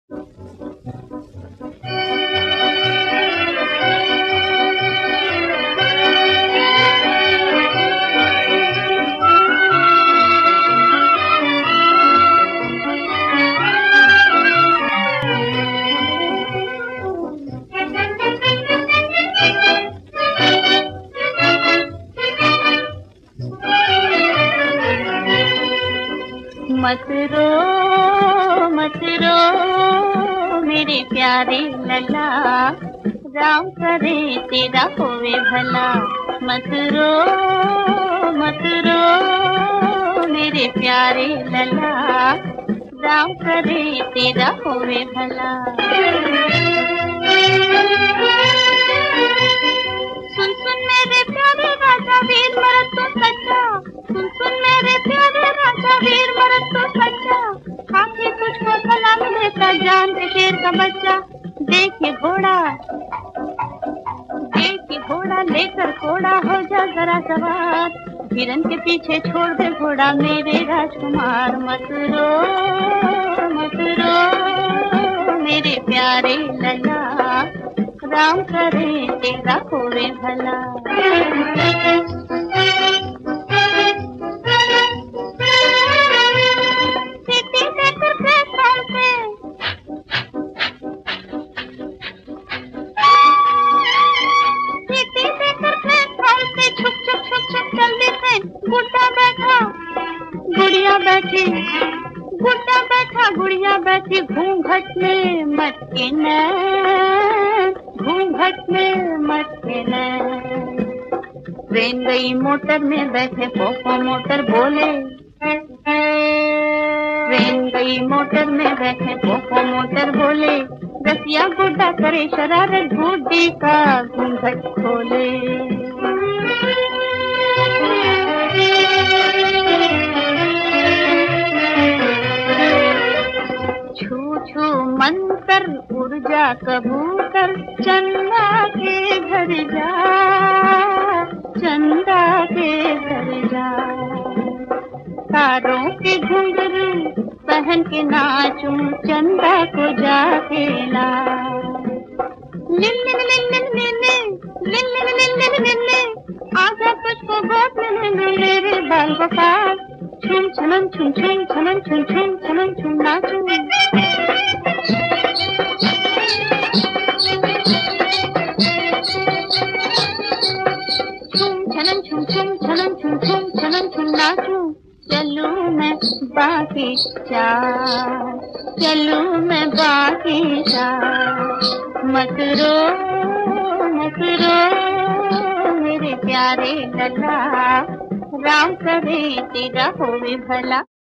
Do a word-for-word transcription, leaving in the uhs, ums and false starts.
मत रो मत रो मेरे प्यारे लला, राम करे तेरा होवे भला। मत रो मत रो मेरे प्यारे लला, राम करे तेरा होवे भला। सुन सुन मेरे प्यारे राजा वीर मरद तो सच्चा, सुन सुन मेरे प्यारे राजा वीर मरद तो सच्चा, खाके तुझको सलाम देता जान के शेर का बच्चा। देखिए घोड़ा देखिए घोड़ा लेकर घोड़ा हो जा जरा सवार, हिरन के पीछे छोड़ दे घोड़ा मेरे राजकुमार। मत रो मत रो मेरे प्यारे लला, राम करे तेरा होवे भला। सीटी देकर प्लेटफॉर्म पे सीटी देकर प्लेटफॉर्म पे छुप छुप छुप छुप जल्दी से गुड्डा बैठा गुड़िया बैठी, गुड्डा बैठा गुड़िया बैठी, घूंघट में मत के न घूंघट में मत के न। ट्रेन गई मोटर में बैठे पोपो मोटर बोले, ट्रेन गई मोटर में बैठे पोपो मोटर बोले, रसिया गुड्डा करे शरारत बूढ़ी का घूंघट खोले। छू छू मंतर ऊर्जा कबूतर, चंदा के घर जा चंदा के घर जा। तारों के घुंघरू पहन के नाचूं, चंदा को जाके ला। लिल लिल लिल लिल लिल लिल लिल लिल लिल लिल लिल, आजा तुझको गोद में ले लूं मेरे बाल गोपाल। छुम छनम छुम छुम छनम छुम छुम छनम छुम नाचूं। छनम छुम छुम छनम छुम छुम छनम छुम नाचूं। चलूं मैं बाकी चाल, चलूं मैं बाकी चाल। मत रो मत रो मेरे प्यारे लला, राम करे तेरा होवे भला।